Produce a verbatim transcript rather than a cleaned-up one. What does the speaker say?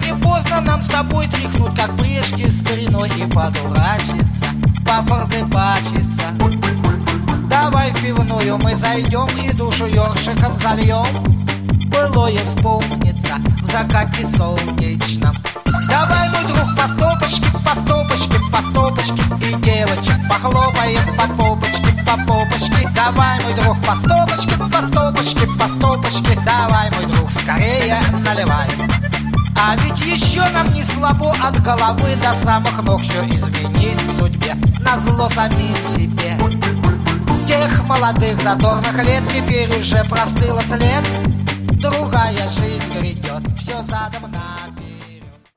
не поздно нам с тобой тряхнуть, как прежде стариной, и подурачиться, пофордыбачиться. Давай в пивную мы зайдем и душу ёршиком зальем. Былое вспомнится в закате солнечном. Давай, мой друг, по стопочке, по стопочке, по стопочке, и девочек похлопаем по попочке, по попочке. Давай, мой друг, по стопочке, по стопочке, по стопочке. Давай, мой друг, скорее наливай. А ведь еще нам не слабо от головы до самых ног все изменить в судьбе, назло самим себе. Тех молодых задорных лет теперь уже простыл след. Другая жизнь грядет, все задом нами.